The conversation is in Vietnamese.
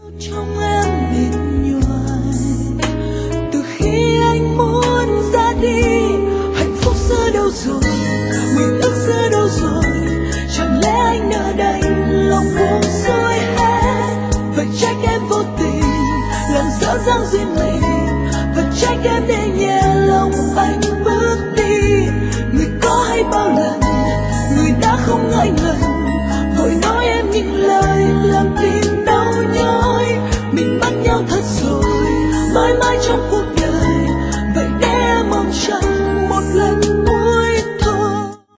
trong em mệt nhoài từ khi anh muốn ra đi. Hạnh phúc xưa đâu rồi, mình ước xưa đâu rồi, chẳng lẽ anh nỡ đành lòng buông xuôi hết. Vậy trách em vô tình làm dở dang duyên mình.